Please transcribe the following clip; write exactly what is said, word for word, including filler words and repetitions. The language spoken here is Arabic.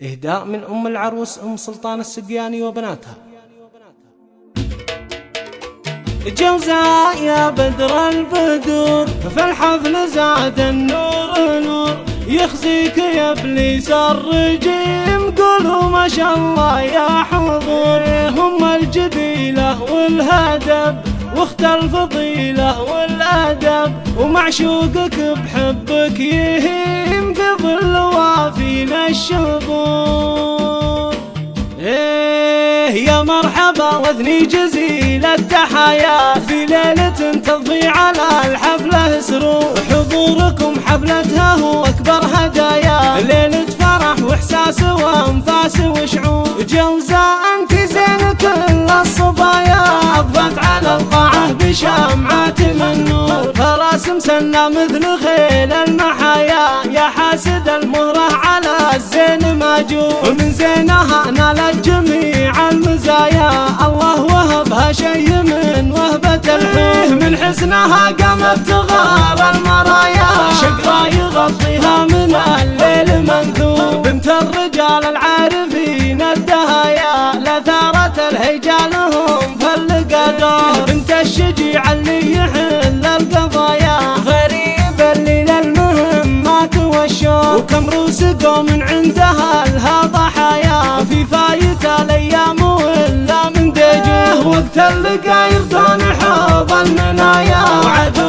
إهداء من أم العروس أم سلطان السقياني وبناتها. جوزاء يا بدر البدور، في الحفل زاد النور نور، يخزيك يا ابليس الرجيم، قولوا ما شاء الله يا حضور. هم الجديلة والهدب واخت الفضيلة والأدب، ومعشوقك بحبك يهيم في ظل وافين الشهور. إيه يا مرحبا واثني جزيل التحايا، في ليلة تضفي على الحفلة سرور، حضوركم حفلتها هو أكبر هدايا، ليلة فرح وإحساس وأنفاس وشعور. جوزاء أنت زين كل الصبايا، أضفت على القاعة بشمعات من نور، فراس مسنى مثل خيل المحايا، يا حاسد المهرة على الزين ماجور. من زينها نالت جميع المزايا، الله وهبها شيء من وهبة الحور. من حسنها قامت تغار المرايا، شقرا يغطيها من الليل منثور. بنت الرجال العارفين الدهايا، لثارة الهيجا لهم فالقدر. بنت الشجيع اللي يحل القضايا، غريب اللي للمهمات والشوق، وكم روس قوم عندها لها ضحايا، في فايت الايام ولا من دجوه. وقت اللقا يردون حوض المنايا،